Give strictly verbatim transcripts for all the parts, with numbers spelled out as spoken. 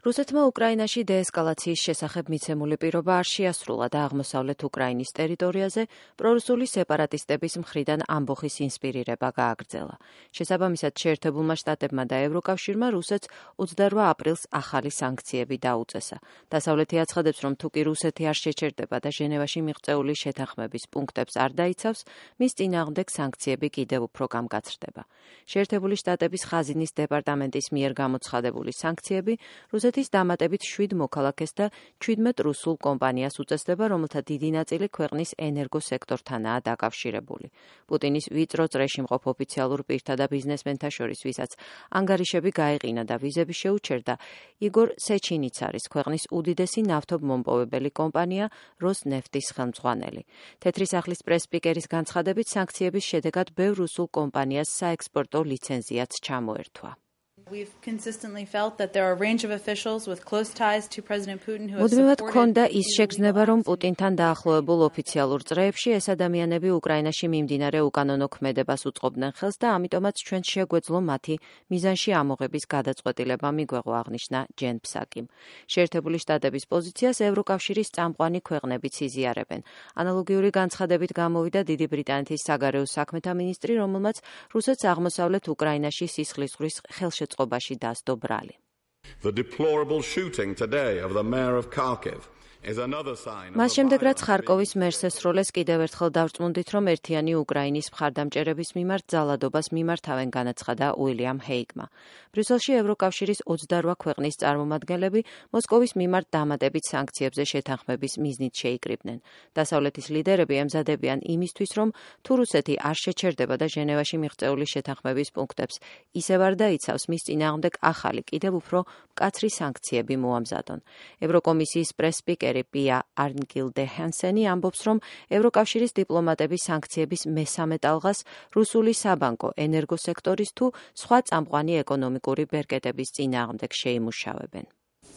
რუსეთმა უკრაინაში დეესკალაციის შესახებ მიცემული პირობა არ შეასრულა და აღმოსავლეთ უკრაინის ტერიტორიაზე პრორუსული სეპარატისტების მხრიდან ამბოხის ინსპირირება გააგრძელა. შესაბამისად, შეერთებულმა შტატებმა და ევროკავშირმა რუსეთს ოცდაორი აპრილს ახალი სანქციები დაუწესა. დასავლეთი აცხადებს, რომ თუკი რუსეთი არ შეჩერდება და ჟენევაში მიღწეული შეთანხმების პუნქტებს არ დაიცავს, მის წინააღმდეგ სანქციები კიდევ უფრო გამკაცრდება. შეერთებული შტატების ხაზინის დეპარტამენტის მიერ გამოცხადებული სანქციები რუსეთის დამატებით შვიდ მოქალაქეს და ჩვიდმეტ რუსულ კომპანიას უწესდება, რომელთა დიდი ნაწილი ქვეყნის ენერგოსექტორთანაა დაკავშირებული. პუტინის ვიწრო წრეში მყოფ ოფიციალურ პირთა და ბიზნესმენთა შორის, ვისაც ანგარიშები გაეყინა და ვიზები შეუჩერდა, იგორ სეჩინიც არის ქვეყნის უდიდესი ნავთობმომპოვებელი კომპანია როსნეფტის ხელმძღვანელი. თეთრი სახლის პრეს-სპიკერის განცხადებით, სანქციების შედეგად ბევრ რუსულ კომპანიას საექსპორტო ლიცენზიაც ჩამოერთვა. მუდმივად ჰქონდა ის შეგრძნება, რომ პუტინთან დაახლოებულ ოფიციალურ წრეებში ეს ადამიანები უკრაინაში მიმდინარე უკანონო ქმედებას უწყობდნენ ხელს და ამიტომაც ჩვენ შეგვეძლო მათი მიზანში ამოღების გადაწყვეტილება მიგვეღო, აღნიშნა ჯენ ფსაკიმ. შეერთებული შტატების პოზიციას ევროკავშირის წამყვანი ქვეყნებიც იზიარებენ. ანალოგიური განცხადებით გამოვიდა დიდი ბრიტანეთის საგარეო საქმეთა მინისტრი, რომელმაც რუსეთს აღმოსავლეთ უკრაინაში სისხლისღვრის ხელშეწყობა ობაში დასდო ბრალი. The deplorable shooting today of the mayor of Kharkiv is another sign of მას შემდეგ, რაც ხარკოვის მერს ესროლეს, კიდევ ერთხელ დავწმუნდით, რომ ერთიანი უკრაინის მხარდამჭერების მიმართ ძალადობას მიმართავენ, განაცხადა უილიამ ჰეიგმა. ბრიუსელში ევროკავშირის ოცდაორი ქვეყნის წარმომადგენლები მოსკოვის მიმართ დამატებით სანქციებზე შეთანხმების მიზნით შეიკრიბნენ. დასავლეთის ლიდერები ემზადებიან იმისთვის, რომ თუ რუსეთი არ შეჩერდება და ჟენევაში მიღწეული შეთანხმების პუნქტებს ისევ არ დაიცავს, მის წინააღმდეგ ახალი, კიდევ უფრო მკაცრი სანქციები მოამზადონ. ევროკომისიის პრეს-სპიკერი პია არნგილდე ჰენსენი ამბობს, რომ ევროკავშირის დიპლომატები სანქციების მესამე ტალღას რუსული საბანკო, ენერგოსექტორის თუ სხვა წამყვანი ეკონომიკური ბერკეტების წინააღმდეგ შეიმუშავებენ.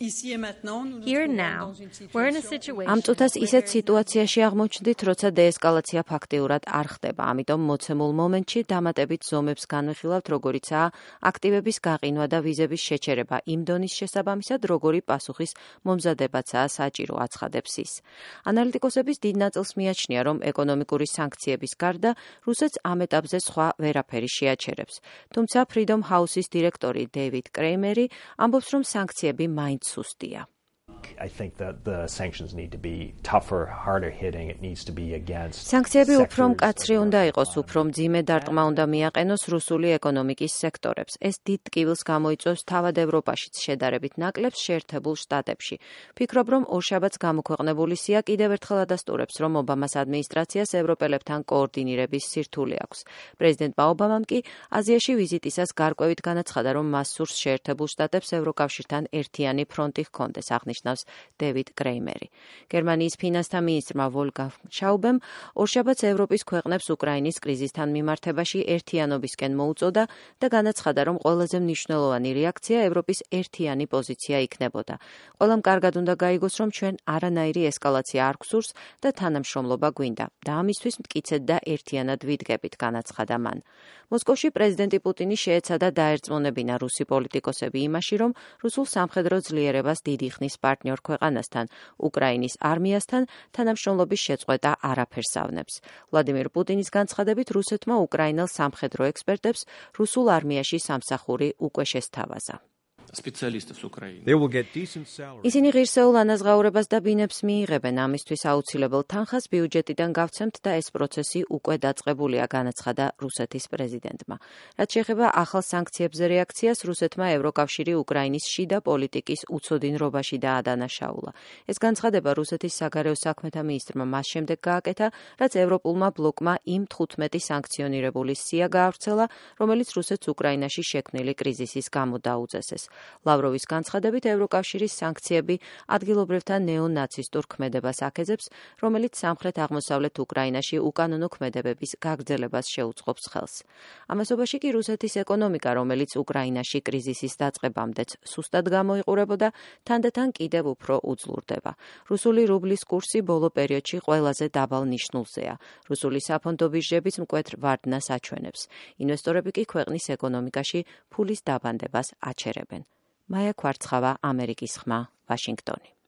ამ წუთას ისეთ სიტუაციაში აღმოჩნდით, როცა დეესკალაცია ფაქტიურად არ ხდება, ამიტომ მოცემულ მომენტში დამატებით ზომებს განვიხილავთ, როგორიცაა აქტივების გაყინვა და ვიზების შეჩერება იმ დონის შესაბამისად, როგორი პასუხის მომზადებაცაა საჭირო, აცხადებს ის. ანალიტიკოსების დიდ ნაწილს მიაჩნია, რომ ეკონომიკური სანქციების გარდა რუსეთს ამ ეტაპზე სხვა ვერაფერი შეაჩერებს. თუმცა Freedom House-ის დირექტორი დეივიდ კრეიმერი ამბობს, რომ სანქციები მაინც სუსტია. სანქციები უფრო მკაცრი უნდა იყოს, უფრო მძიმე დარტყმა უნდა მიაყენოს რუსული ეკონომიკის სექტორებს. ეს დიდ ტკივილს გამოიწვევს თავად ევროპაშიც შედარებით ნაკლებს შეერთებულ შტატებში. ფიქრობ, რომ ორშაბათს გამოქვეყნებული სია კიდევ ერთხელ ადასტურებს, რომ ობამას ადმინისტრაციას ევროპელებთან коორდინირების სირთულე აქვს. პრეზიდენტმა ობამამ კი აზიაში ვიზიტისას გარკვევით განაცხადა, რომ მას სურს შეერთებულ შტატებს ევროკავშირთან ერთიანი ფრონტი ჰქონდეს, აღნიშნა დევიდ კრეიმერი. გერმანიის ფინანსთა მინისტრმა ვოლგანგ შაუბემ ორშაბათს ევროპის ქვეყნებს უკრაინის კრიზისთან მიმართებაში ერთიანობისკენ მოუწოდა და განაცხადა, რომ ყველაზე მნიშვნელოვანი რეაქცია ევროპის ერთიანი პოზიცია იქნებოდა. ყველამ კარგად უნდა გაიგოს, რომ ჩვენ არანაირი ესკალაცია არ გვსურს და თანამშრომლობა გვინდა და ამისთვის მტკიცედ და ერთიანად ვიდგებით, განაცხადა მან. მოსკოვში პრეზიდენტი პუტინი შეეცადა დაერწმუნებინა რუსი პოლიტიკოსები იმაში, რომ რუსულ სამხედრო ძლიერებას დიდი ხნის პარტნიორ ქვეყანასთან, უკრაინის არმიასთან თანამშრომლობის შეწყვეტა არაფერს ავნებს. ვლადიმირ პუტინის განცხადებით, რუსეთმა უკრაინელ სამხედრო ექსპერტებს რუსულ არმიაში სამსახური უკვე შესთავაზა. ისინი ღირსეულ ანაზღაურებას და ბინებს მიიღებენ, ამისთვის აუცილებელ თანხას ბიუჯეტიდან გავცემთ და ეს პროცესი უკვე დაწყებულია, განაცხადა რუსეთის პრეზიდენტმა. რაც შეეხება ახალ სანქციებზე რეაქციას, რუსეთმა ევროკავშირი უკრაინის შიდა პოლიტიკის უცოდინრობაში დაადანაშაულა. ეს განცხადება რუსეთის საგარეო საქმეთა მინისტრმა მას შემდეგ გააკეთა, რაც ევროპულმა ბლოკმა იმ თხუთმეტი სანქციონირებული სია გაავრცელა, რომელიც რუსეთს უკრაინაში შექმნილი კრიზისის გამო დაუწესეს. ლავროვის განცხადებით, ევროკავშირის სანქციები ადგილობრივთა ნეონაცისტურ ქმედებას აქეზებს, რომელიც სამხრეთ-აღმოსავლეთ უკრაინაში უკანონო ქმედებების გაგრძელებას შეუწყობს ხელს. ამასობაში კი რუსეთის ეკონომიკა, რომელიც უკრაინაში კრიზისის დაწყებამდეც სუსტად გამოიყურებოდა, თანდათან კიდევ უფრო უძლურდება. რუსული რუბლის კურსი ბოლო პერიოდში ყველაზე დაბალ ნიშნულზეა. რუსული საფონდო ბირჟებიც მკვეთრ ვარდნას აჩვენებს. ინვესტორები კი ქვეყნის ეკონომიკაში ფულის დაბანდებას აჩერებენ. მაია ქვარცხავა, ამერიკის ხმა, ვაშინგტონი.